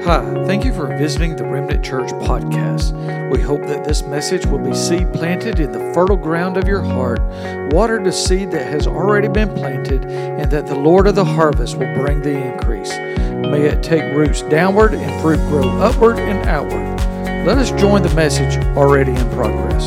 Hi, thank you for visiting the Remnant Church podcast. We hope that this message will be seed planted in the fertile ground of your heart, watered a seed that has already been planted, and that the Lord of the harvest will bring the increase. May it take roots downward and fruit grow upward and outward. Let us join the message already in progress.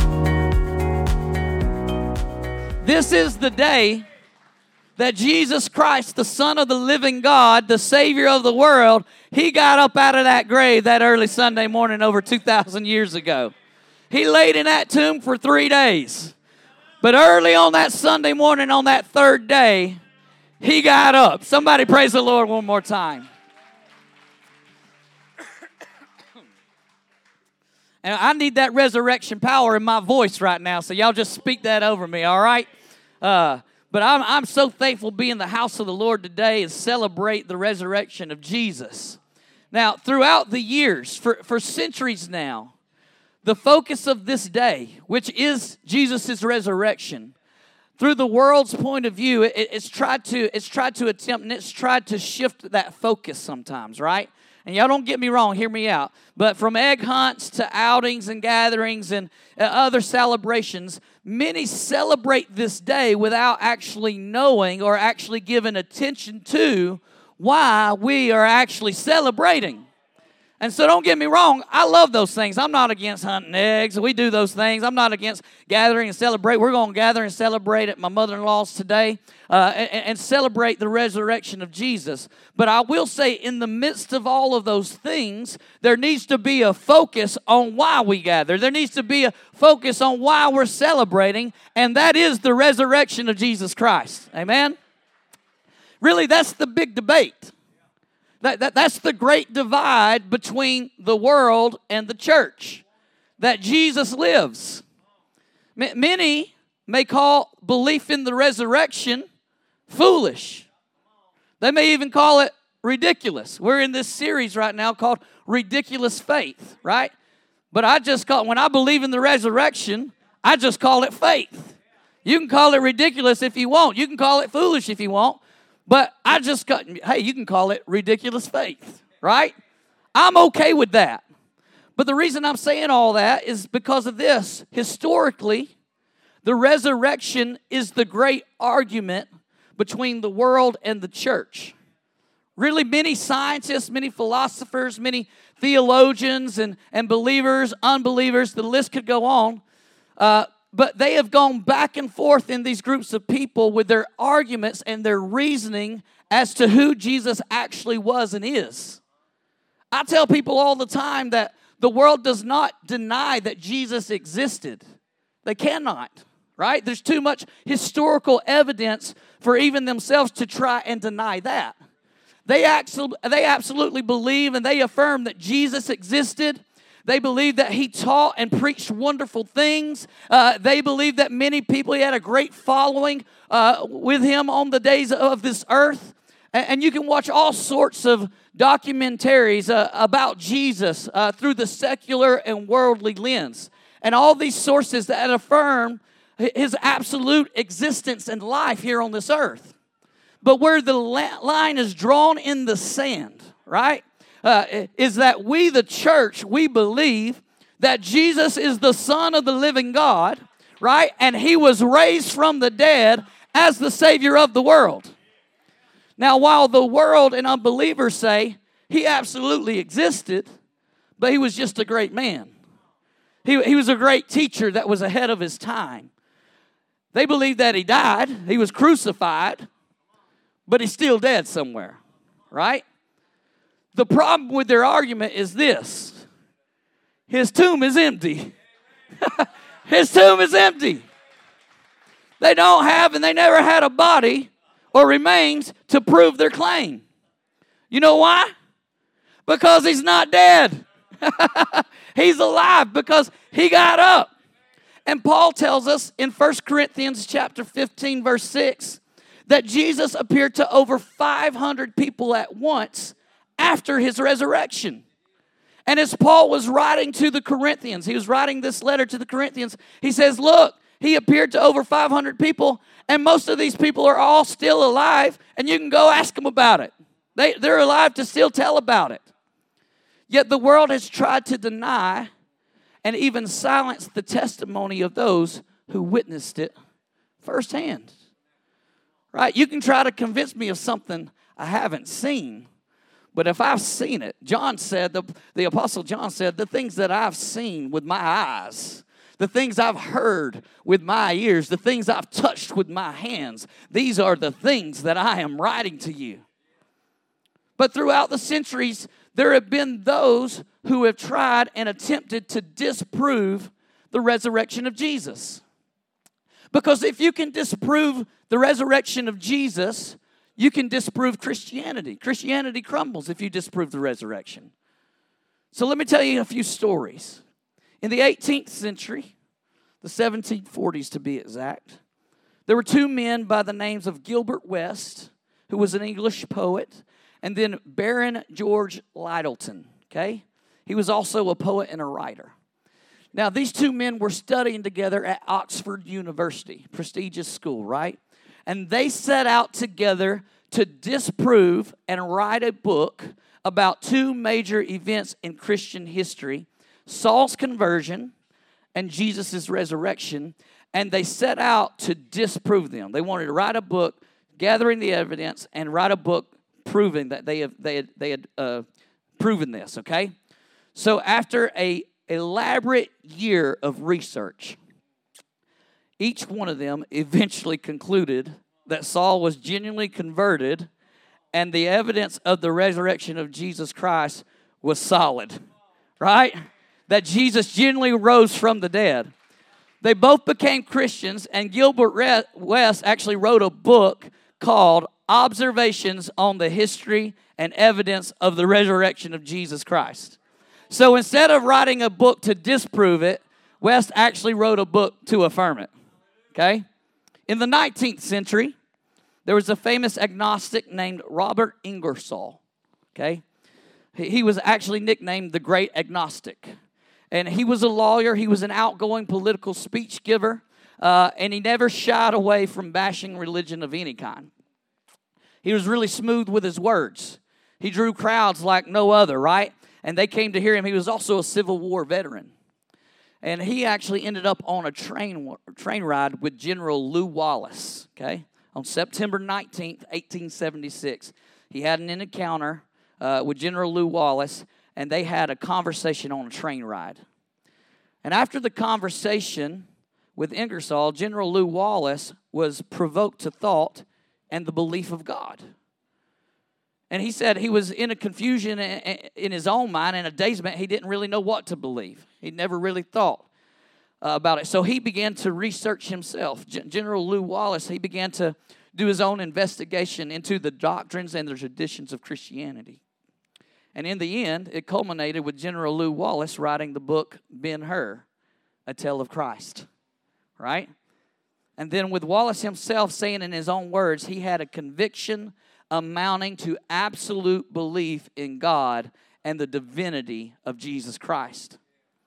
This is the day that Jesus Christ, the Son of the living God, the Savior of the world, He got up out of that grave that early Sunday morning over 2,000 years ago. He laid in that tomb for 3 days. But early on that Sunday morning, on that third day, He got up. Somebody praise the Lord one more time. And I need that resurrection power in my voice right now, so y'all just speak that over me, all right? But I'm so thankful to be in the house of the Lord today and celebrate the resurrection of Jesus. Now, throughout the years, for centuries now, the focus of this day, which is Jesus' resurrection, through the world's point of view, it's tried to attempt and it's tried to shift that focus sometimes, right? And y'all don't get me wrong, hear me out. But from egg hunts to outings and gatherings and other celebrations, many celebrate this day without actually knowing or actually giving attention to why we are actually celebrating. And so don't get me wrong, I love those things. I'm not against hunting eggs. We do those things. I'm not against gathering and celebrate. We're going to gather and celebrate at my mother-in-law's today and celebrate the resurrection of Jesus. But I will say in the midst of all of those things, there needs to be a focus on why we gather. There needs to be a focus on why we're celebrating, and that is the resurrection of Jesus Christ. Amen? Really, that's the big debate. That's the great divide between the world and the church, that Jesus lives. Many may call belief in the resurrection foolish. They may even call it ridiculous. We're in this series right now called Ridiculous Faith, right? But when I believe in the resurrection, I just call it faith. You can call it ridiculous if you want. You can call it foolish if you want. But you can call it ridiculous faith, right? I'm okay with that. But the reason I'm saying all that is because of this. Historically, the resurrection is the great argument between the world and the church. Really, many scientists, many philosophers, many theologians and believers, unbelievers, the list could go on, but they have gone back and forth in these groups of people with their arguments and their reasoning as to who Jesus actually was and is. I tell people all the time that the world does not deny that Jesus existed. They cannot, right? There's too much historical evidence for even themselves to try and deny that. They absolutely believe and they affirm that Jesus existed. They believe that He taught and preached wonderful things. They believe that many people, He had a great following with Him on the days of this earth. And you can watch all sorts of documentaries about Jesus through the secular and worldly lens. And all these sources that affirm His absolute existence and life here on this earth. But where the line is drawn in the sand, right? Is that we, the church, we believe that Jesus is the Son of the living God, right? And He was raised from the dead as the Savior of the world. Now, while the world and unbelievers say He absolutely existed, but He was just a great man. He was a great teacher that was ahead of His time. They believe that He died, He was crucified, but He's still dead somewhere, right? The problem with their argument is this. His tomb is empty. His tomb is empty. They don't have and they never had a body or remains to prove their claim. You know why? Because He's not dead. He's alive because He got up. And Paul tells us in 1 Corinthians chapter 15, verse 6, that Jesus appeared to over 500 people at once after His resurrection. And as Paul was writing to the Corinthians, he was writing this letter to the Corinthians, he says, look, He appeared to over 500 people, and most of these people are all still alive, and you can go ask them about it. They're alive to still tell about it. Yet the world has tried to deny and even silence the testimony of those who witnessed it firsthand. Right? You can try to convince me of something I haven't seen. But if I've seen it, John said, the Apostle John said, the things that I've seen with my eyes, the things I've heard with my ears, the things I've touched with my hands, these are the things that I am writing to you. But throughout the centuries, there have been those who have tried and attempted to disprove the resurrection of Jesus. Because if you can disprove the resurrection of Jesus, you can disprove Christianity. Christianity crumbles if you disprove the resurrection. So let me tell you a few stories. In the 18th century, the 1740s to be exact, there were two men by the names of Gilbert West, who was an English poet, and then Baron George Lyttelton, okay? He was also a poet and a writer. Now, these two men were studying together at Oxford University, prestigious school, right? And they set out together to disprove and write a book about two major events in Christian history, Saul's conversion and Jesus' resurrection, and they set out to disprove them. They wanted to write a book gathering the evidence and write a book proving that they had proven this, okay? So after a elaborate year of research, each one of them eventually concluded that Saul was genuinely converted and the evidence of the resurrection of Jesus Christ was solid, right? That Jesus genuinely rose from the dead. They both became Christians, and Gilbert West actually wrote a book called Observations on the History and Evidence of the Resurrection of Jesus Christ. So instead of writing a book to disprove it, West actually wrote a book to affirm it, okay? In the 19th century, there was a famous agnostic named Robert Ingersoll, okay? He was actually nicknamed the Great Agnostic. And he was a lawyer. He was an outgoing political speech giver. And he never shied away from bashing religion of any kind. He was really smooth with his words. He drew crowds like no other, right? And they came to hear him. He was also a Civil War veteran. And he actually ended up on a train ride with General Lew Wallace, okay? On September 19th, 1876. He had an encounter with General Lew Wallace, and they had a conversation on a train ride. And after the conversation with Ingersoll, General Lew Wallace was provoked to thought and the belief of God. And he said he was in a confusion in his own mind, in a dazement. He didn't really know what to believe. He never really thought about it. So he began to research himself. General Lew Wallace, he began to do his own investigation into the doctrines and the traditions of Christianity. And in the end, it culminated with General Lew Wallace writing the book Ben-Hur, A Tale of Christ, right? And then with Wallace himself saying in his own words, he had a conviction amounting to absolute belief in God and the divinity of Jesus Christ.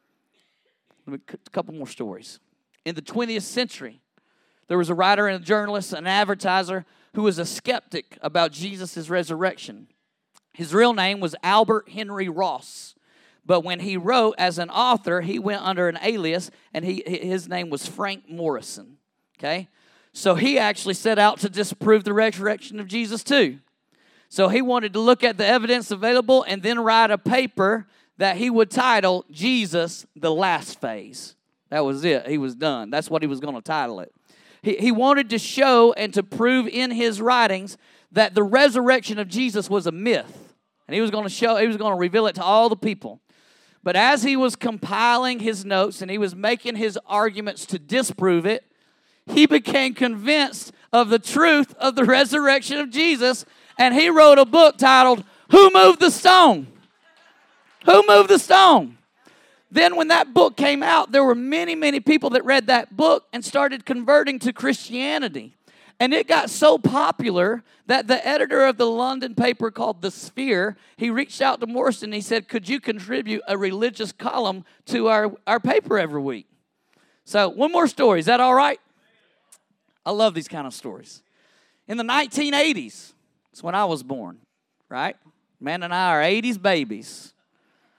A couple more stories. In the 20th century, there was a writer and a journalist, an advertiser, who was a skeptic about Jesus' resurrection. His real name was Albert Henry Ross. But when he wrote as an author, he went under an alias, and his name was Frank Morrison. Okay? So he actually set out to disprove the resurrection of Jesus too. So he wanted to look at the evidence available and then write a paper that he would title Jesus, the Last Phase. That was it. He was done. That's what he was going to title it. He wanted to show and to prove in his writings that the resurrection of Jesus was a myth. And he was going to reveal it to all the people. But as he was compiling his notes and he was making his arguments to disprove it, he became convinced of the truth of the resurrection of Jesus, and he wrote a book titled, Who Moved the Stone? Who Moved the Stone? Then when that book came out, there were many, many people that read that book and started converting to Christianity. And it got so popular that the editor of the London paper called The Sphere, he reached out to Morrison and he said, could you contribute a religious column to our paper every week? So one more story. Is that all right? I love these kind of stories. In the 1980s, that's when I was born, right? Man and I are 80s babies.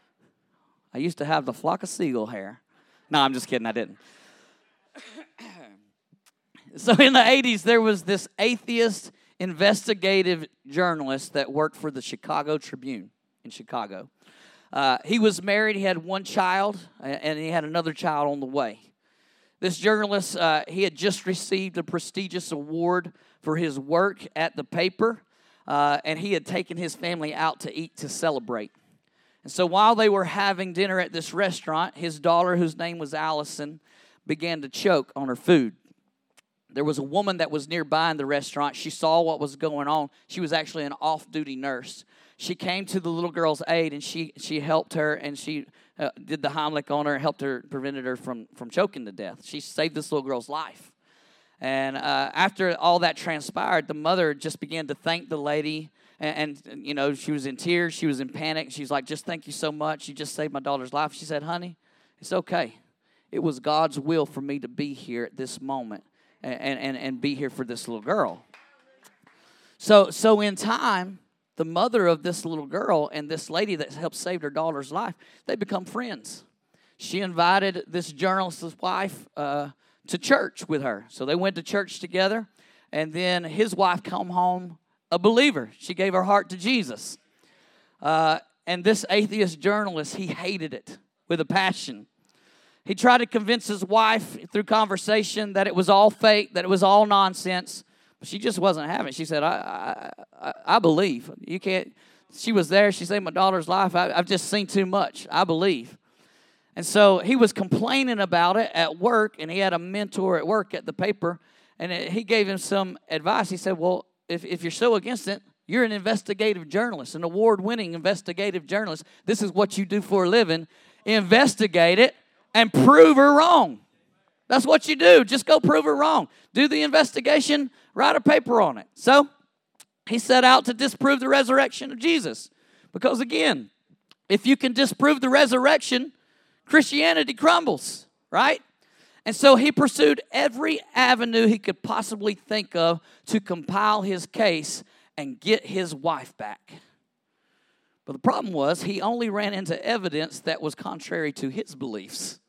I used to have the flock of seagull hair. No, I'm just kidding. I didn't. So in the 80s, there was this atheist investigative journalist that worked for the Chicago Tribune in Chicago. He was married. He had one child, and he had another child on the way. This journalist, he had just received a prestigious award for his work at the paper, and he had taken his family out to eat to celebrate. And so while they were having dinner at this restaurant, his daughter, whose name was Allison, began to choke on her food. There was a woman that was nearby in the restaurant. She saw what was going on. She was actually an off-duty nurse. She came to the little girl's aid, and she helped her, and she did the Heimlich on her and helped her, prevented her from choking to death. She saved this little girl's life. And after all that transpired, the mother just began to thank the lady, and you know, she was in tears. She was in panic. She's like, just thank you so much. You just saved my daughter's life. She said, honey, it's okay. It was God's will for me to be here at this moment and be here for this little girl. So in time, the mother of this little girl and this lady that helped save her daughter's life, they become friends. She invited this journalist's wife to church with her. So they went to church together, and then his wife come home a believer. She gave her heart to Jesus. And this atheist journalist, he hated it with a passion. He tried to convince his wife through conversation that it was all fake, that it was all nonsense. But she just wasn't having it. She said, I believe. You can't. She was there. She saved my daughter's life. I've just seen too much. I believe. And so he was complaining about it at work, and he had a mentor at work at the paper, and he gave him some advice. He said, well, if you're so against it, you're an investigative journalist, an award-winning investigative journalist. This is what you do for a living. Investigate it and prove her wrong. That's what you do. Just go prove her wrong. Do the investigation, write a paper on it. So he set out to disprove the resurrection of Jesus. Because again, if you can disprove the resurrection, Christianity crumbles, right? And so he pursued every avenue he could possibly think of to compile his case and get his wife back. But the problem was he only ran into evidence that was contrary to his beliefs.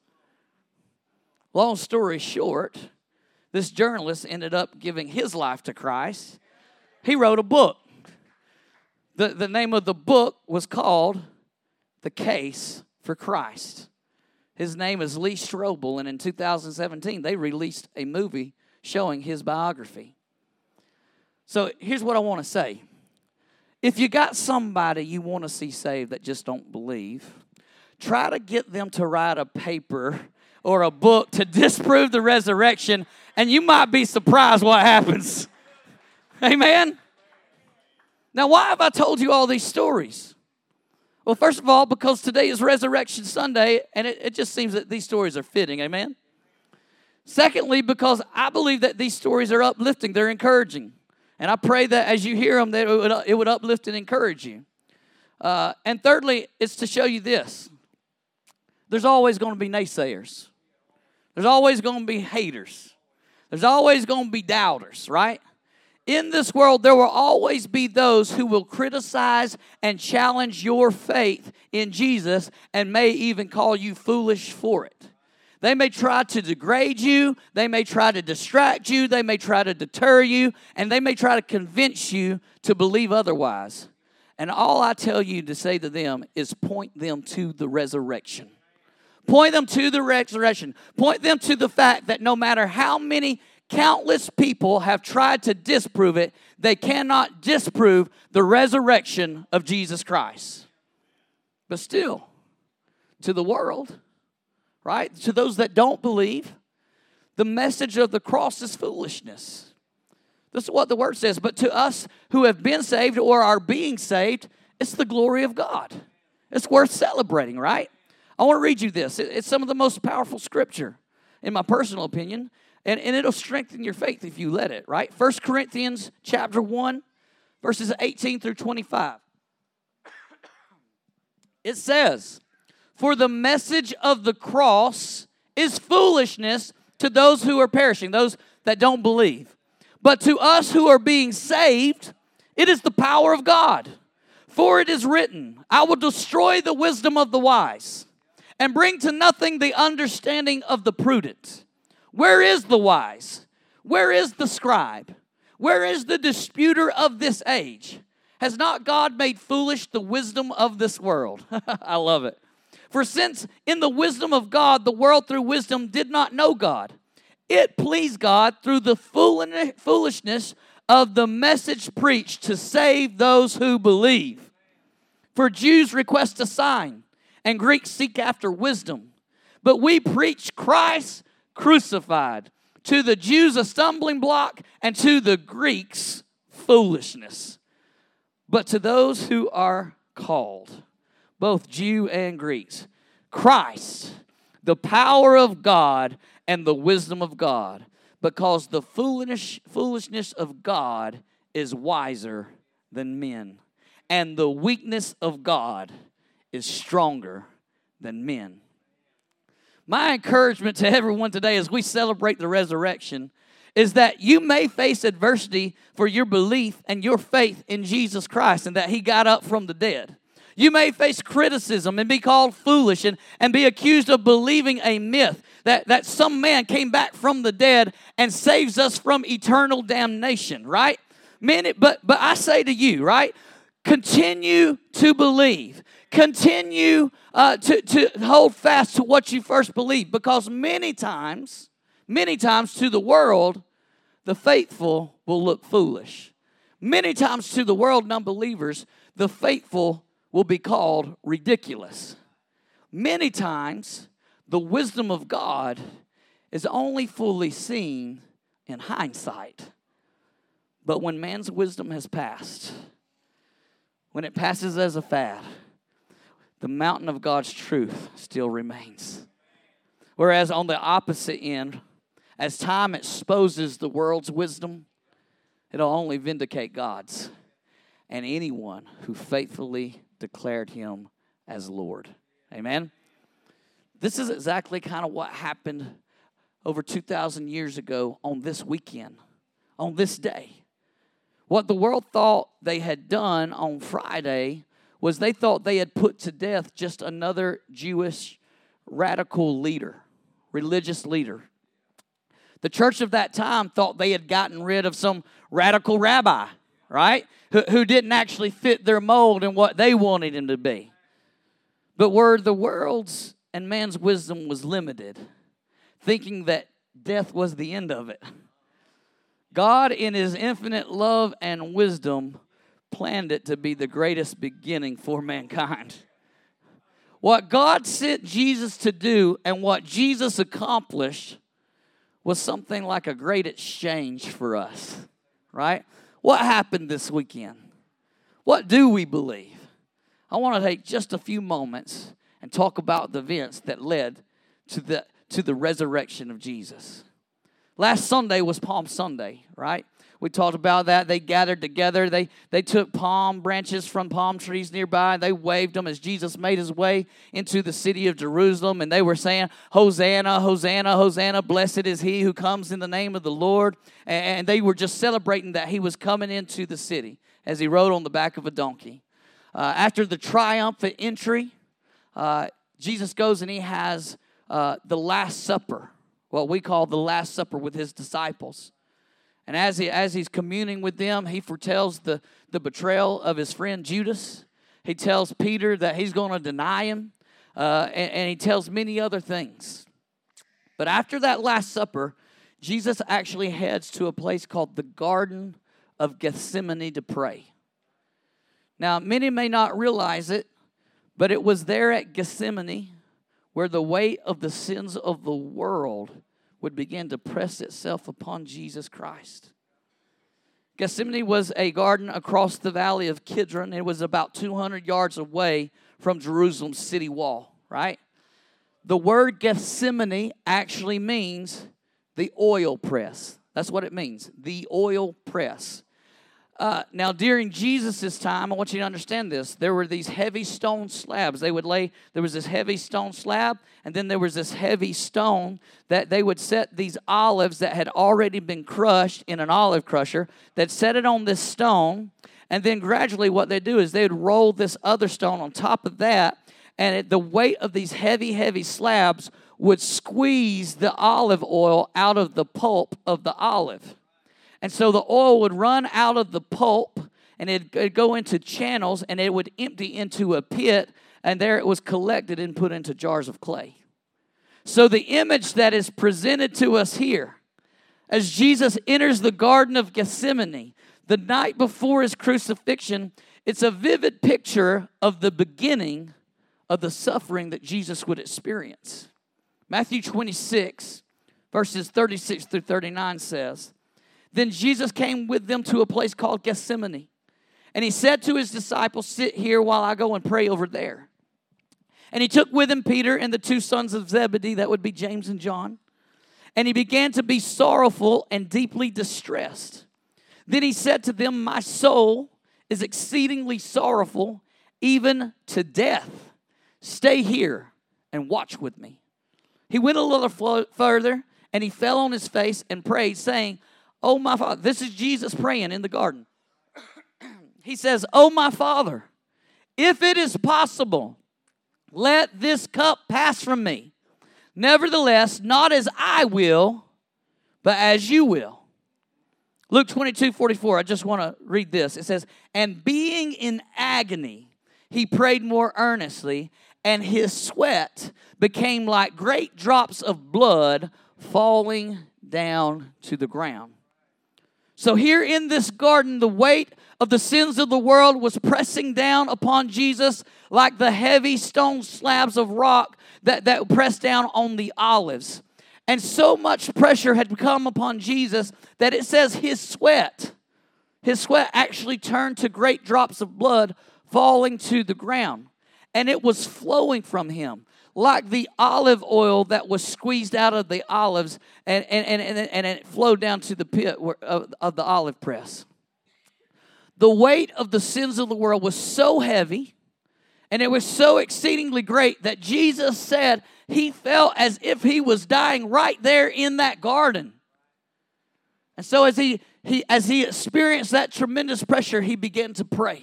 Long story short, this journalist ended up giving his life to Christ. He wrote a book. The name of the book was called The Case for Christ. His name is Lee Strobel, and in 2017, they released a movie showing his biography. So here's what I want to say. If you got somebody you want to see saved that just don't believe, try to get them to write a paper or a book to disprove the resurrection, and you might be surprised what happens. Amen? Now, why have I told you all these stories? Well, first of all, because today is Resurrection Sunday, and it just seems that these stories are fitting. Amen? Secondly, because I believe that these stories are uplifting. They're encouraging. And I pray that as you hear them, that it would uplift and encourage you. And thirdly, it's to show you this. There's always going to be naysayers. There's always going to be haters. There's always going to be doubters, right? In this world, there will always be those who will criticize and challenge your faith in Jesus and may even call you foolish for it. They may try to degrade you. They may try to distract you. They may try to deter you. And they may try to convince you to believe otherwise. And all I tell you to say to them is point them to the resurrection. Point them to the resurrection. Point them to the fact that no matter how many countless people have tried to disprove it, they cannot disprove the resurrection of Jesus Christ. But still, to the world, right, to those that don't believe, the message of the cross is foolishness. This is what the word says. But to us who have been saved or are being saved, it's the glory of God. It's worth celebrating, right? I want to read you this. It's some of the most powerful scripture, in my personal opinion, and it'll strengthen your faith if you let it, right? 1 Corinthians chapter 1, verses 18 through 25. It says, "For the message of the cross is foolishness to those who are perishing," those that don't believe. "But to us who are being saved, it is the power of God. For it is written, I will destroy the wisdom of the wise, and bring to nothing the understanding of the prudent. Where is the wise? Where is the scribe? Where is the disputer of this age? Has not God made foolish the wisdom of this world? I love it. For since in the wisdom of God, the world through wisdom did not know God, it pleased God through the foolishness of the message preached to save those who believe. For Jews request a sign, and Greeks seek after wisdom. But we preach Christ crucified, to the Jews a stumbling block, and to the Greeks foolishness. But to those who are called, both Jew and Greeks, Christ, the power of God and the wisdom of God, because the foolishness of God is wiser than men, and the weakness of God is stronger than men. My encouragement to everyone today as we celebrate the resurrection is that you may face adversity for your belief and your faith in Jesus Christ and that He got up from the dead. You may face criticism and be called foolish and be accused of believing a myth that some man came back from the dead and saves us from eternal damnation, right? But I say to you, right? Continue to believe. Continue to hold fast to what you first believed, because many times to the world, the faithful will look foolish. Many times to the world and unbelievers, the faithful will be called ridiculous. Many times, the wisdom of God is only fully seen in hindsight. But when man's wisdom has passed, when it passes as a fad, the mountain of God's truth still remains. Whereas on the opposite end, as time exposes the world's wisdom, it'll only vindicate God's and anyone who faithfully declared Him as Lord. Amen? This is exactly kind of what happened over 2,000 years ago on this weekend, on this day. What the world thought they had done on Friday was they thought they had put to death just another Jewish radical leader, religious leader. The church of that time thought they had gotten rid of some radical rabbi, right? Who didn't actually fit their mold and what they wanted him to be. But where the world's and man's wisdom was limited, thinking that death was the end of it, God, in His infinite love and wisdom, planned it to be the greatest beginning for mankind. What God sent Jesus to do and what Jesus accomplished was something like a great exchange for us, right? What happened this weekend? What do we believe? I want to take just a few moments and talk about the events that led to the resurrection of Jesus. Last Sunday was Palm Sunday, right? We talked about that. They gathered together. They took palm branches from palm trees nearby. They waved them as Jesus made His way into the city of Jerusalem. And they were saying, Hosanna, Hosanna, Hosanna. Blessed is He who comes in the name of the Lord. And they were just celebrating that He was coming into the city as He rode on the back of a donkey. After the triumphant entry, Jesus goes and He has the Last Supper, what we call the Last Supper with His disciples. And as he's communing with them, He foretells the betrayal of His friend Judas. He tells Peter that he's going to deny Him. And He tells many other things. But after that Last Supper, Jesus actually heads to a place called the Garden of Gethsemane to pray. Now, many may not realize it, but it was there at Gethsemane where the weight of the sins of the world would begin to press itself upon Jesus Christ. Gethsemane was a garden across the valley of Kidron. It was about 200 yards away from Jerusalem's city wall, right? The word Gethsemane actually means the oil press. That's what it means, the oil press. Now, during Jesus' time, I want you to understand this. There were these heavy stone slabs. There was this heavy stone slab, and then there was this heavy stone that they would set these olives that had already been crushed in an olive crusher. They'd set it on this stone, and then gradually what they'd do is they'd roll this other stone on top of that, and the weight of these heavy, heavy slabs would squeeze the olive oil out of the pulp of the olive. And so the oil would run out of the pulp, and it'd go into channels, and it would empty into a pit, and there it was collected and put into jars of clay. So the image that is presented to us here, as Jesus enters the Garden of Gethsemane, the night before his crucifixion, it's a vivid picture of the beginning of the suffering that Jesus would experience. Matthew 26, verses 36 through 39 says, "Then Jesus came with them to a place called Gethsemane, and he said to his disciples, 'Sit here while I go and pray over there.' And he took with him Peter and the two sons of Zebedee, that would be James and John. And he began to be sorrowful and deeply distressed. Then he said to them, 'My soul is exceedingly sorrowful, even to death. Stay here and watch with me.' He went a little further, and he fell on his face and prayed, saying, 'Oh, my Father,'" this is Jesus praying in the garden. He says, "Oh, my Father, if it is possible, let this cup pass from me. Nevertheless, not as I will, but as you will." Luke 22:44, I just want to read this. It says, "And being in agony, he prayed more earnestly, and his sweat became like great drops of blood falling down to the ground." So here in this garden, the weight of the sins of the world was pressing down upon Jesus like the heavy stone slabs of rock that pressed down on the olives. And so much pressure had come upon Jesus that it says his sweat actually turned to great drops of blood falling to the ground. And it was flowing from him like the olive oil that was squeezed out of the olives, and it flowed down to the pit of the olive press. The weight of the sins of the world was so heavy, and it was so exceedingly great that Jesus said he felt as if he was dying right there in that garden. And so as he experienced that tremendous pressure, he began to pray.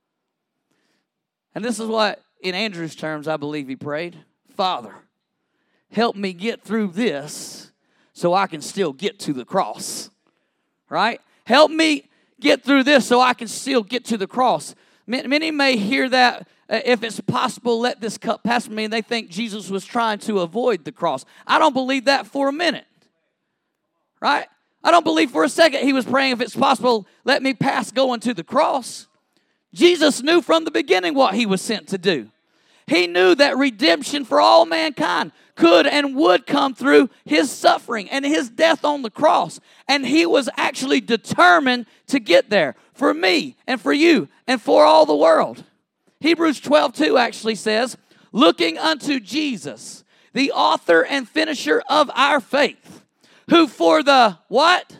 And this is what, in Andrew's terms, I believe he prayed. "Father, help me get through this so I can still get to the cross." Right? Help me get through this so I can still get to the cross. Many may hear that, if it's possible, let this cup pass from me, and they think Jesus was trying to avoid the cross. I don't believe that for a minute. Right? I don't believe for a second he was praying, if it's possible, let me pass going to the cross. Jesus knew from the beginning what he was sent to do. He knew that redemption for all mankind could and would come through his suffering and his death on the cross. And he was actually determined to get there for me and for you and for all the world. Hebrews 12:2 actually says, "Looking unto Jesus, the author and finisher of our faith, who for the" what?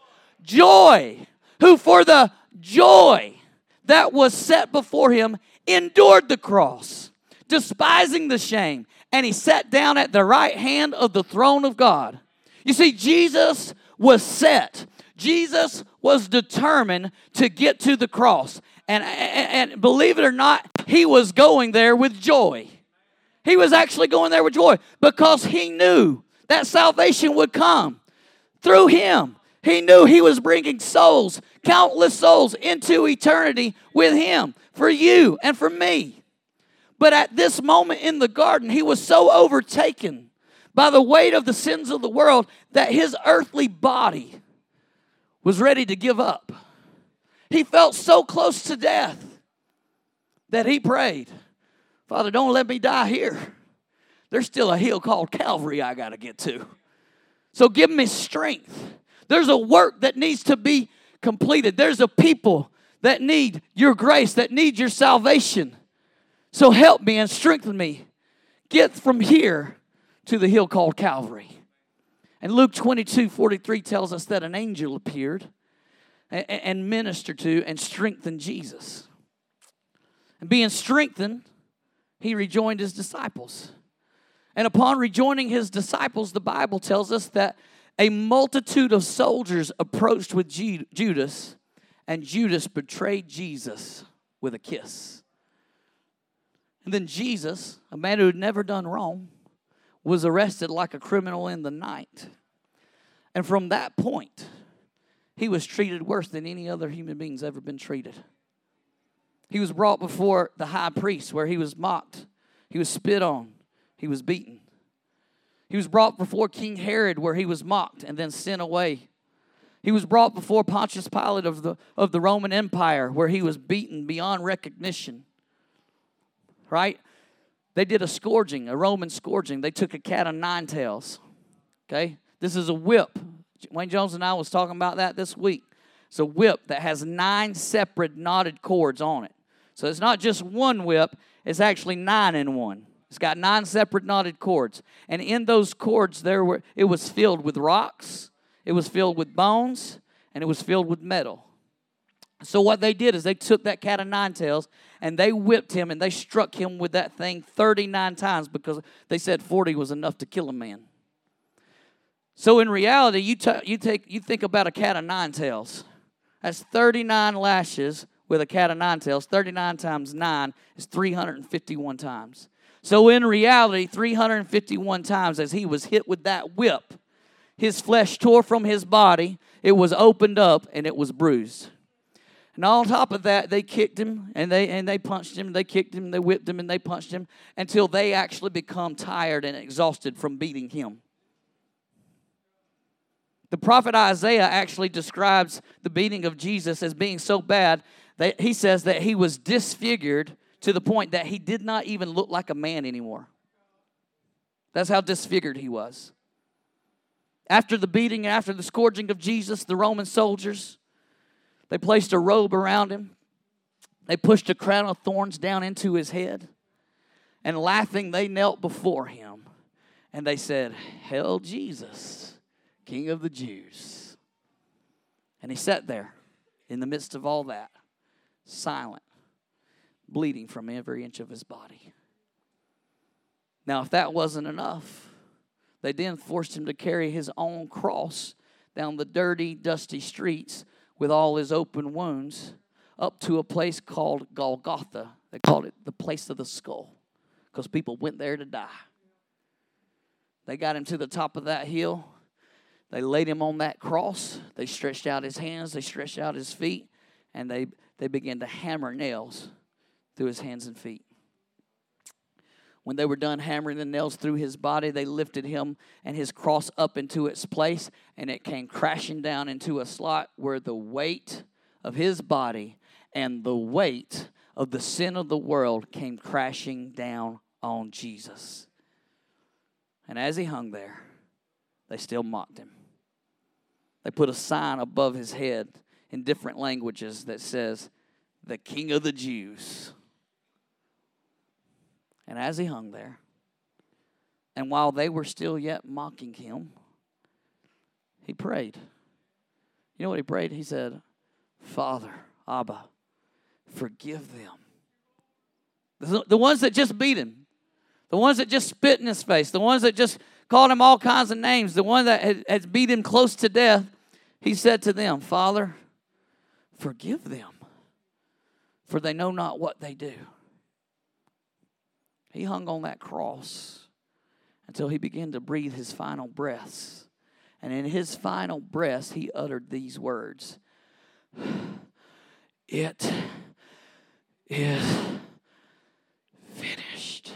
Joy. Who for the joy that was set before him endured the cross, despising the shame, and he sat down at the right hand of the throne of God. You see, Jesus was set. Jesus was determined to get to the cross. And believe it or not, he was going there with joy. He was actually going there with joy because he knew that salvation would come through him. He knew he was bringing souls, countless souls, into eternity with him, for you and for me. But at this moment in the garden, he was so overtaken by the weight of the sins of the world that his earthly body was ready to give up. He felt so close to death that he prayed, "Father, don't let me die here. There's still a hill called Calvary I got to get to. So give me strength. There's a work that needs to be completed. There's a people that need your grace, that need your salvation. So help me and strengthen me. Get from here to the hill called Calvary." And Luke 22:43 tells us that an angel appeared and ministered to and strengthened Jesus. And being strengthened, he rejoined his disciples. And upon rejoining his disciples, the Bible tells us that a multitude of soldiers approached with Judas, and Judas betrayed Jesus with a kiss. And then Jesus, a man who had never done wrong, was arrested like a criminal in the night. And from that point, he was treated worse than any other human being's ever been treated. He was brought before the high priest where he was mocked. He was spit on. He was beaten. He was brought before King Herod where he was mocked and then sent away. He was brought before Pontius Pilate of the Roman Empire where he was beaten beyond recognition. Right? They did a scourging, a Roman scourging. They took a cat of nine tails. Okay? This is a whip. Wayne Jones and I was talking about that this week. It's a whip that has 9 separate knotted cords on it. So it's not just one whip. It's actually 9 in one. It's got 9 separate knotted cords. And in those cords, it was filled with rocks, it was filled with bones, and it was filled with metal. So what they did is they took that cat of nine tails and they whipped him and they struck him with that thing 39 times because they said 40 was enough to kill a man. So in reality, you think about a cat of nine tails. That's 39 lashes with a cat of nine tails. 39 times 9 is 351 times. So in reality, 351 times as he was hit with that whip, his flesh tore from his body, it was opened up, and it was bruised. And on top of that, they kicked him, and they punched him, they kicked him, they whipped him, and they punched him until they actually become tired and exhausted from beating him. The prophet Isaiah actually describes the beating of Jesus as being so bad that he says that he was disfigured to the point that he did not even look like a man anymore. That's how disfigured he was. After the beating, after the scourging of Jesus, the Roman soldiers, they placed a robe around him. They pushed a crown of thorns down into his head. And laughing, they knelt before him. And they said, "Hail Jesus, King of the Jews." And he sat there in the midst of all that, silent, bleeding from every inch of his body. Now, if that wasn't enough, they then forced him to carry his own cross down the dirty, dusty streets with all his open wounds up to a place called Golgotha. They called it the place of the skull because people went there to die. They got him to the top of that hill. They laid him on that cross. They stretched out his hands. They stretched out his feet. And they began to hammer nails through his hands and feet. When they were done hammering the nails through his body, they lifted him and his cross up into its place, and it came crashing down into a slot where the weight of his body and the weight of the sin of the world came crashing down on Jesus. And as he hung there, they still mocked him. They put a sign above his head in different languages that says, "The King of the Jews." And as he hung there, and while they were still yet mocking him, he prayed. You know what he prayed? He said, "Father, Abba, forgive them." The ones that just beat him, the ones that just spit in his face, the ones that just called him all kinds of names, the one that had beat him close to death, he said to them, "Father, forgive them, for they know not what they do." He hung on that cross until he began to breathe his final breaths. And in his final breaths, he uttered these words, "It is finished."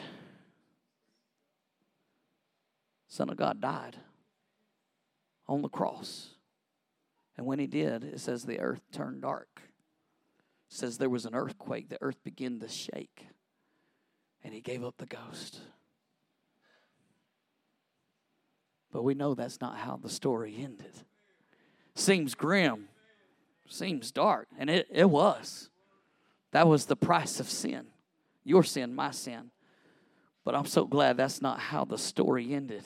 Son of God died on the cross. And when he did, it says the earth turned dark. It says there was an earthquake. The earth began to shake. And he gave up the ghost. But we know that's not how the story ended. Seems grim. Seems dark. And it was. That was the price of sin. Your sin, my sin. But I'm so glad that's not how the story ended.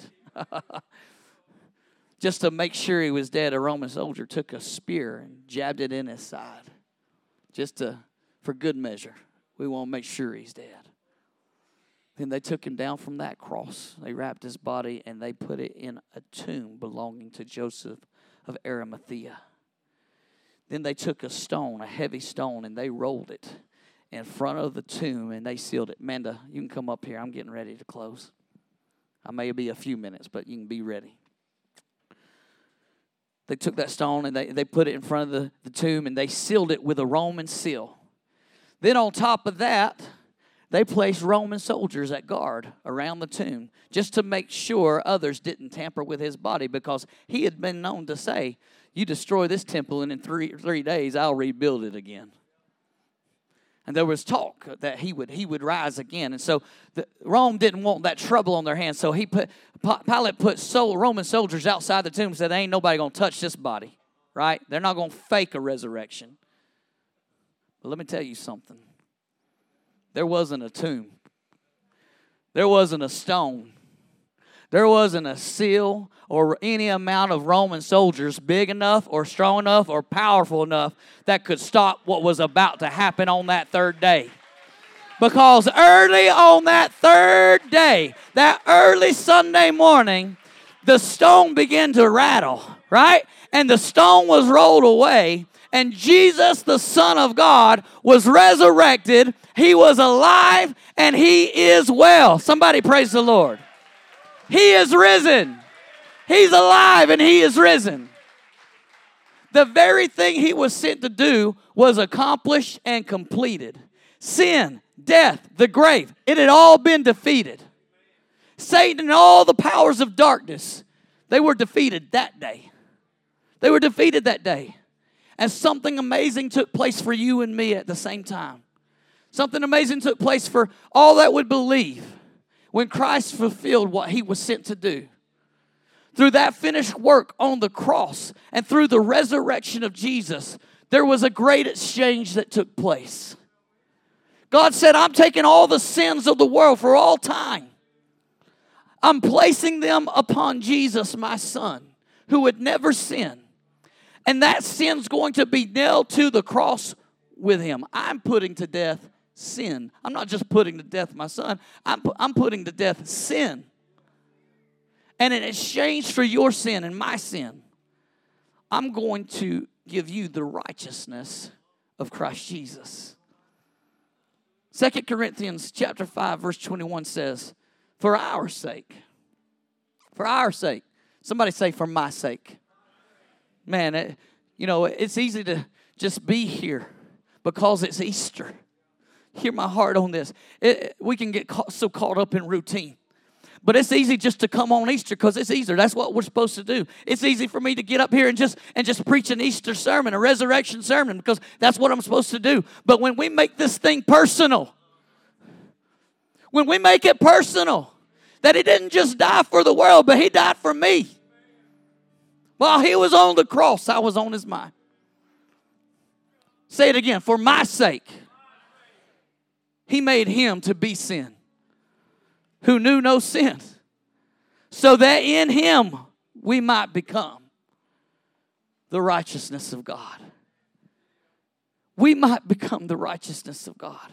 Just to make sure he was dead, a Roman soldier took a spear and jabbed it in his side. For good measure. We want to make sure he's dead. Then they took him down from that cross. They wrapped his body and they put it in a tomb belonging to Joseph of Arimathea. Then they took a stone, a heavy stone, and they rolled it in front of the tomb, and they sealed it. Amanda, you can come up here. I'm getting ready to close. I may be a few minutes, but you can be ready. They took that stone and they put it in front of the tomb, and they sealed it with a Roman seal. Then on top of that, they placed Roman soldiers at guard around the tomb just to make sure others didn't tamper with his body, because he had been known to say, you destroy this temple and in three days I'll rebuild it again. And there was talk that he would rise again. And so Rome didn't want that trouble on their hands. So Pilate put Roman soldiers outside the tomb and said, ain't nobody going to touch this body, right? They're not going to fake a resurrection. But let me tell you something. There wasn't a tomb. There wasn't a stone. There wasn't a seal or any amount of Roman soldiers big enough or strong enough or powerful enough that could stop what was about to happen on that third day. Because early on that third day, that early Sunday morning, the stone began to rattle, right? And the stone was rolled away, and Jesus, the Son of God, was resurrected. He was alive, and he is well. Somebody praise the Lord. He is risen. He's alive and he is risen. The very thing he was sent to do was accomplished and completed. Sin, death, the grave, it had all been defeated. Satan and all the powers of darkness, they were defeated that day. They were defeated that day. And something amazing took place for you and me at the same time. Something amazing took place for all that would believe. When Christ fulfilled what he was sent to do. Through that finished work on the cross and through the resurrection of Jesus, there was a great exchange that took place. God said, I'm taking all the sins of the world for all time. I'm placing them upon Jesus, my son, who would never sin. And that sin's going to be nailed to the cross with him. I'm putting to death sin. I'm not just putting to death my son. I'm putting to death sin. And in exchange for your sin and my sin, I'm going to give you the righteousness of Christ Jesus. 2 Corinthians chapter 5, verse 21 says, for our sake. For our sake. Somebody say, for my sake. Man, it's easy to just be here because it's Easter. Hear my heart on this. We can get so caught up in routine. But it's easy just to come on Easter because it's Easter. That's what we're supposed to do. It's easy for me to get up here and just preach an Easter sermon, a resurrection sermon, because that's what I'm supposed to do. But when we make this thing personal, when we make it personal, that he didn't just die for the world, but he died for me. While he was on the cross, I was on his mind. Say it again. For my sake. He made him to be sin, who knew no sin, so that in him we might become the righteousness of God. We might become the righteousness of God.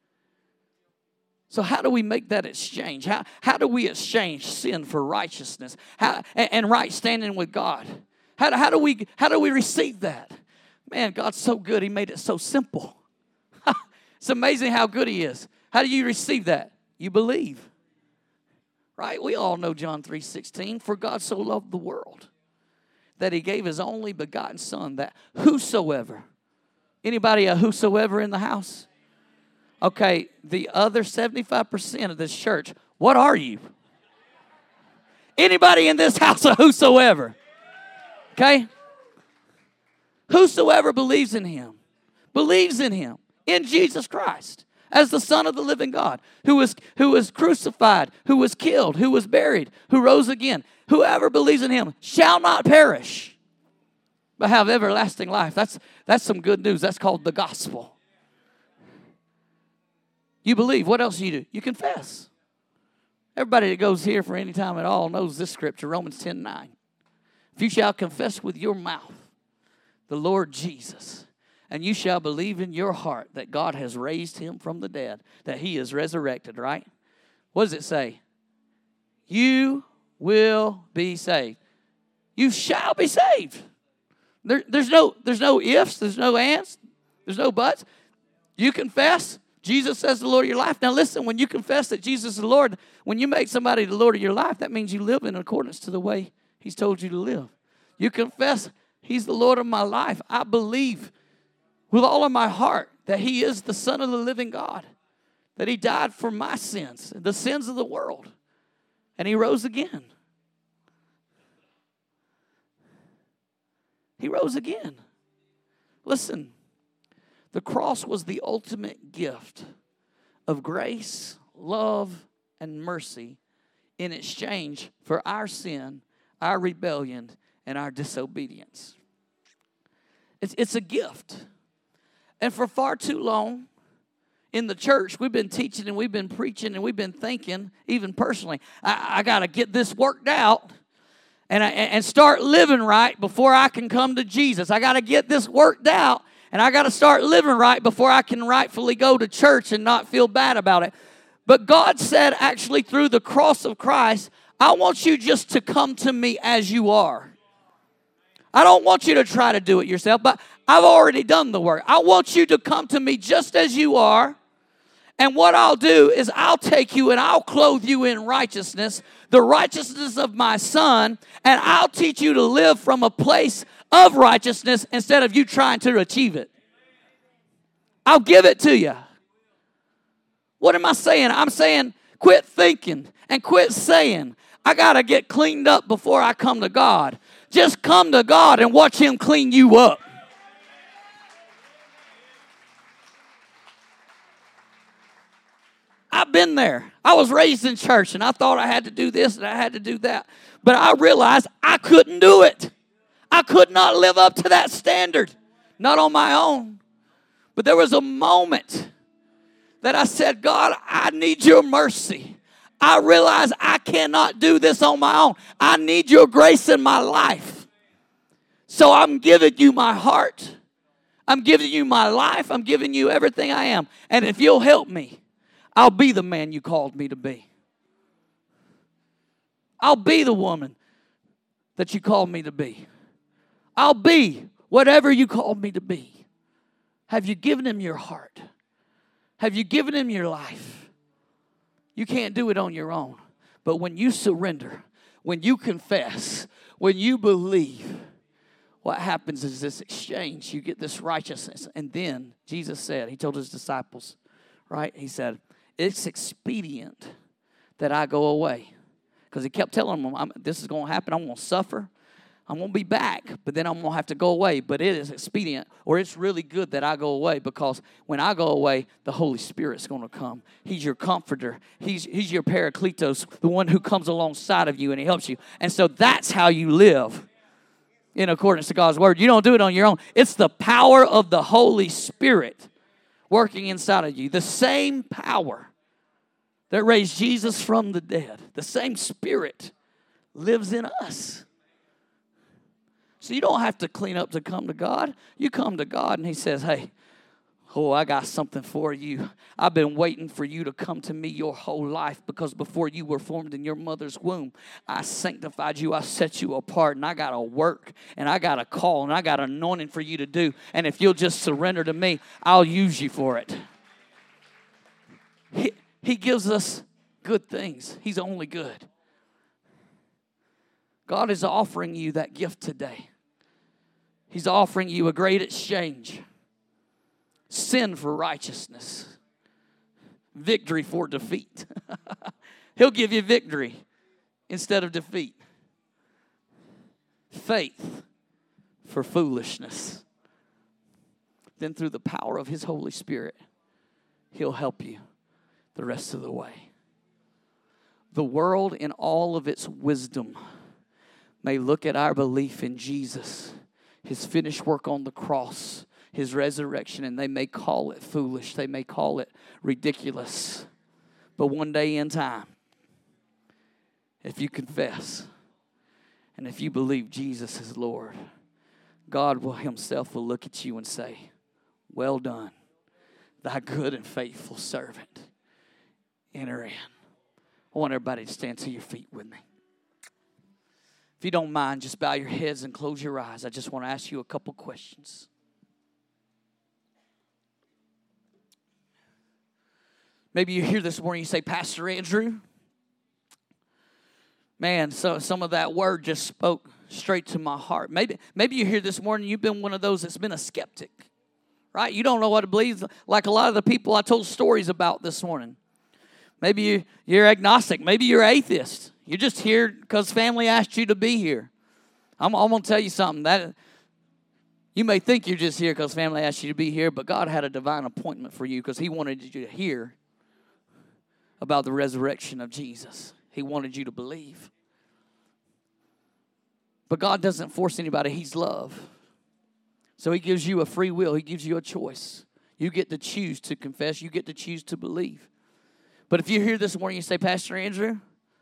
So how do we make that exchange? How do we exchange sin for righteousness and right standing with God? How do we receive that? Man, God's so good. He made it so simple. It's amazing how good he is. How do you receive that? You believe. Right? We all know John 3:16. For God so loved the world that he gave his only begotten son, that whosoever. Anybody a whosoever in the house? Okay, the other 75% of this church, what are you? Anybody in this house a whosoever? Okay? Whosoever believes in him, in Jesus Christ, as the Son of the living God, who was crucified, who was killed, who was buried, who rose again. Whoever believes in him shall not perish, but have everlasting life. That's some good news. That's called the gospel. You believe. What else do you do? You confess. Everybody that goes here for any time at all knows this scripture, Romans 10:9. If you shall confess with your mouth the Lord Jesus, and you shall believe in your heart that God has raised him from the dead, that he is resurrected, right? What does it say? You will be saved. You shall be saved. There's no ifs, there's no ands, there's no buts. You confess, Jesus as the Lord of your life. Now listen, when you confess that Jesus is the Lord, when you make somebody the Lord of your life, that means you live in accordance to the way He's told you to live. You confess He's the Lord of my life. I believe with all of my heart that He is the Son of the living God, that He died for my sins, the sins of the world, and He rose again. He rose again. Listen, the cross was the ultimate gift of grace, love, and mercy in exchange for our sin, our rebellion, and our disobedience. It's a gift. And for far too long in the church, we've been teaching and we've been preaching and we've been thinking, even personally, I got to get this worked out and start living right before I can come to Jesus. I got to get this worked out, and I got to start living right before I can rightfully go to church and not feel bad about it. But God said, actually, through the cross of Christ, I want you just to come to me as you are. I don't want you to try to do it yourself, but I've already done the work. I want you to come to me just as you are. And what I'll do is I'll take you and I'll clothe you in righteousness, the righteousness of my Son, and I'll teach you to live from a place of righteousness instead of you trying to achieve it. I'll give it to you. What am I saying? I'm saying quit thinking and quit saying, I got to get cleaned up before I come to God. Just come to God and watch Him clean you up. I've been there. I was raised in church, and I thought I had to do this and I had to do that. But I realized I couldn't do it. I could not live up to that standard. Not on my own. But there was a moment that I said, God, I need your mercy. I realize I cannot do this on my own. I need your grace in my life. So I'm giving you my heart. I'm giving you my life. I'm giving you everything I am. And if you'll help me, I'll be the man you called me to be. I'll be the woman that you called me to be. I'll be whatever you called me to be. Have you given Him your heart? Have you given Him your life? You can't do it on your own. But when you surrender, when you confess, when you believe, what happens is this exchange. You get this righteousness. And then Jesus said, He told His disciples, right? He said, it's expedient that I go away. Because He kept telling them, this is going to happen. I'm going to suffer. I'm going to be back, but then I'm going to have to go away. But it is expedient, or it's really good that I go away, because when I go away, the Holy Spirit's going to come. He's your comforter. He's your Paracletos, the one who comes alongside of you and He helps you. And so that's how you live in accordance to God's Word. You don't do it on your own. It's the power of the Holy Spirit working inside of you. The same power that raised Jesus from the dead, the same Spirit lives in us. So you don't have to clean up to come to God. You come to God and He says, hey, I got something for you. I've been waiting for you to come to me your whole life, because before you were formed in your mother's womb, I sanctified you. I set you apart, and I got a work, and I got a call, and I got anointing for you to do. And if you'll just surrender to me, I'll use you for it. He gives us good things. He's only good. God is offering you that gift today. He's offering you a great exchange. Sin for righteousness. Victory for defeat. He'll give you victory instead of defeat. Faith for foolishness. Then through the power of His Holy Spirit, He'll help you the rest of the way. The world in all of its wisdom may look at our belief in Jesus, His finished work on the cross, His resurrection, and they may call it foolish. They may call it ridiculous. But one day in time, if you confess and if you believe Jesus is Lord, God Himself will look at you and say, well done, thy good and faithful servant. Enter in. I want everybody to stand to your feet with me. If you don't mind, just bow your heads and close your eyes. I just want to ask you a couple questions. Maybe you're here this morning, you say, Pastor Andrew, man, so some of that word just spoke straight to my heart. Maybe you're here this morning, you've been one of those that's been a skeptic, right? You don't know what to believe, like a lot of the people I told stories about this morning. Maybe you're agnostic. Maybe you're atheist. You're just here because family asked you to be here. I'm going to tell you something. That you may think you're just here because family asked you to be here, but God had a divine appointment for you because He wanted you to hear about the resurrection of Jesus. He wanted you to believe. But God doesn't force anybody. He's love. So He gives you a free will. He gives you a choice. You get to choose to confess. You get to choose to believe. But if you're here this morning, you say, Pastor Andrew,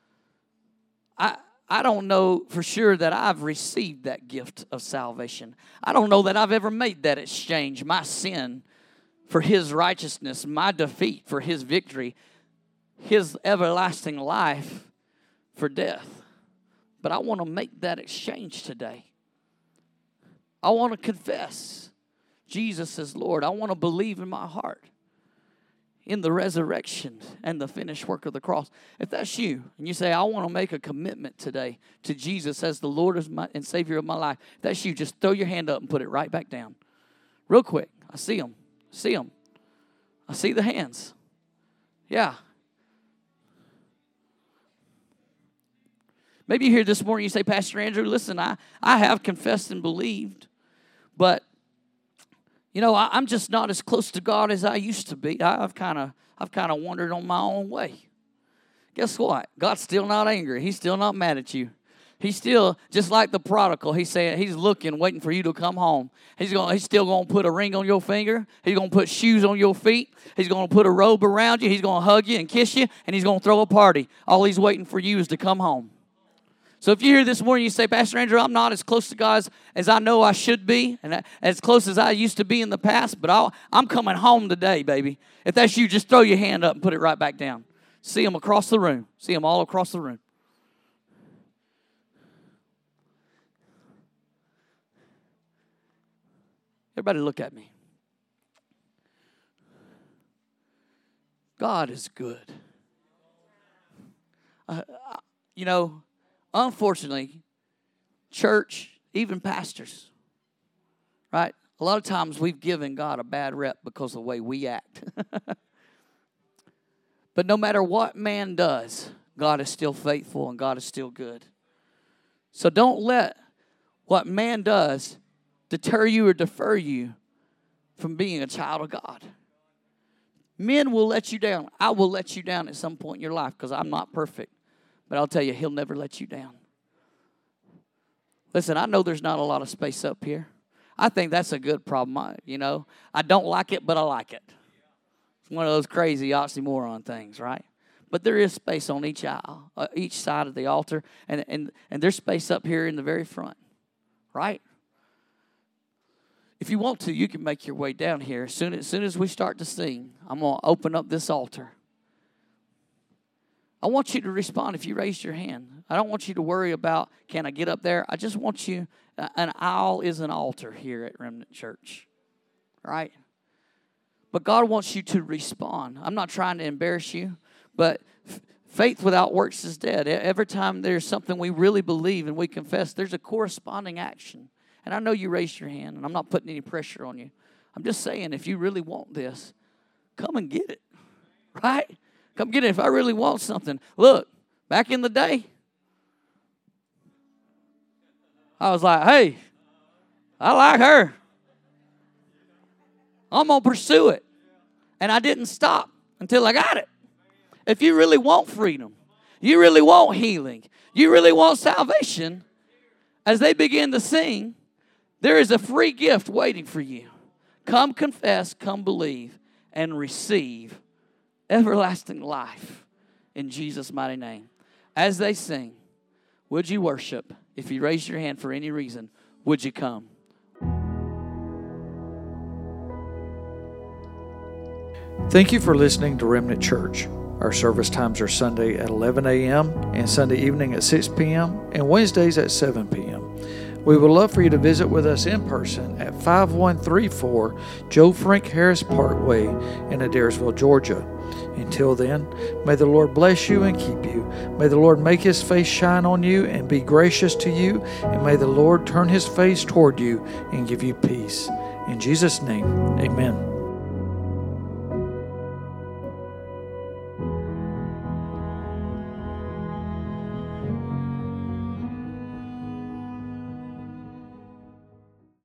I don't know for sure that I've received that gift of salvation. I don't know that I've ever made that exchange, my sin for His righteousness, my defeat for His victory, His everlasting life for death. But I want to make that exchange today. I want to confess Jesus as Lord. I want to believe in my heart in the resurrection and the finished work of the cross. If that's you, and you say, I want to make a commitment today to Jesus as the Lord and Savior of my life, if that's you, just throw your hand up and put it right back down. Real quick. I see them. I see the hands. Yeah. Maybe you're here this morning, you say, Pastor Andrew, listen, I have confessed and believed, but I'm just not as close to God as I used to be. I've kind of wandered on my own way. Guess what? God's still not angry. He's still not mad at you. He's still, just like the prodigal, He's saying, He's looking, waiting for you to come home. He's still going to put a ring on your finger. He's going to put shoes on your feet. He's going to put a robe around you. He's going to hug you and kiss you, and He's going to throw a party. All He's waiting for you is to come home. So if you're here this morning, you say, Pastor Andrew, I'm not as close to God as I know I should be, and as close as I used to be in the past, but I'm coming home today, baby. If that's you, just throw your hand up and put it right back down. See them across the room. See them all across the room. Everybody look at me. God is good. Unfortunately, church, even pastors, right? A lot of times we've given God a bad rep because of the way we act. But no matter what man does, God is still faithful and God is still good. So don't let what man does deter you or defer you from being a child of God. Men will let you down. I will let you down at some point in your life because I'm not perfect. But I'll tell you, He'll never let you down. Listen, I know there's not a lot of space up here. I think that's a good problem. I don't like it, but I like it. It's one of those crazy oxymoron things, right? But there is space on each aisle, each side of the altar, and there's space up here in the very front, right? If you want to, you can make your way down here. As soon as we start to sing, I'm going to open up this altar. I want you to respond if you raised your hand. I don't want you to worry about, can I get up there? I just want you, an aisle is an altar here at Remnant Church, right? But God wants you to respond. I'm not trying to embarrass you, but faith without works is dead. Every time there's something we really believe and we confess, there's a corresponding action. And I know you raised your hand, and I'm not putting any pressure on you. I'm just saying, if you really want this, come and get it, right? Come get it if I really want something. Look, back in the day, I was like, hey, I like her. I'm going to pursue it. And I didn't stop until I got it. If you really want freedom, you really want healing, you really want salvation, as they begin to sing, there is a free gift waiting for you. Come confess, come believe, and receive everlasting life in Jesus' mighty name. As they sing, would you worship? If you raise your hand for any reason, would you come? Thank you for listening to Remnant Church. Our service times are Sunday at 11 a.m. and Sunday evening at 6 p.m. and Wednesdays at 7 p.m. We would love for you to visit with us in person at 5134 Joe Frank Harris Parkway in Adairsville, Georgia. Until then, may the Lord bless you and keep you. May the Lord make his face shine on you and be gracious to you. And may the Lord turn his face toward you and give you peace. In Jesus' name, amen.